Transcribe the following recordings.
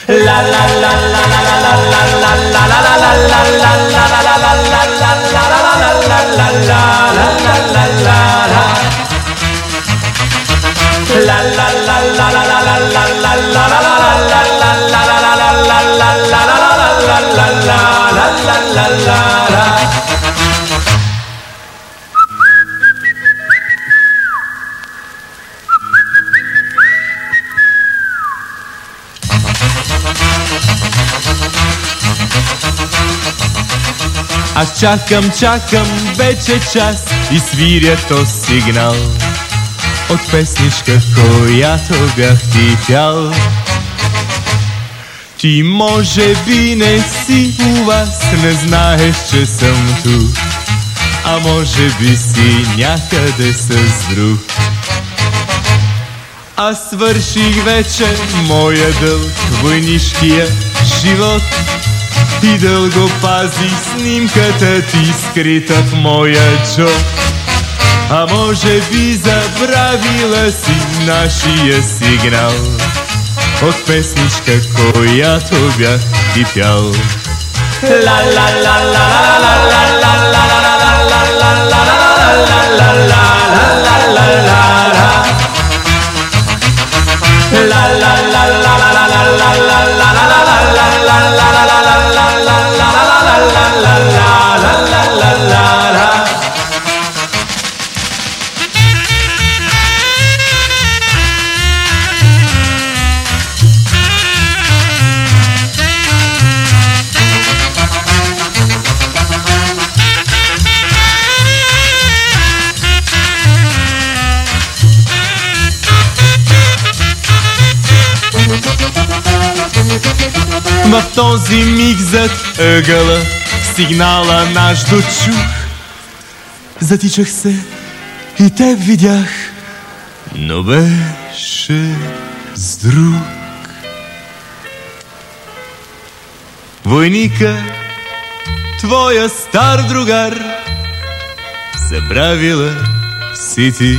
Аз чакам вече час и свиря то сигнал от песничка, която бях ти пял. Ти може би не си у вас, не знаеш, че съм тук, а може би си някъде с друг. Аз свърших вече моя дълг, войнишкия живот, и дълго пази снимката ти скрита в моя джоб. А може би забравила си нашия сигнал от песничка, която бях ти пял. В този миг зад ъгъла сигнала наш дочух. Затичах се и те видях, но беше с друг. Войника, твоя стар другар, забравила си ти,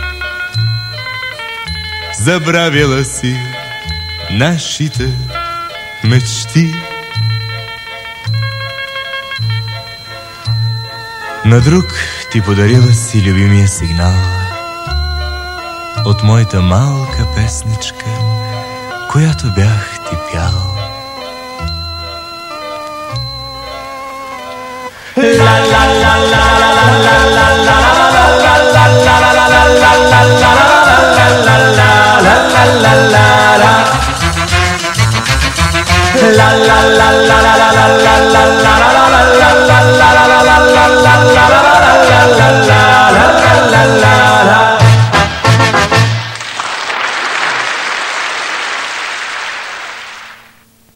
забравила си нашите мечти. На друг ти подарила си любимия сигнал от моята малка песничка, която бях ти пял. La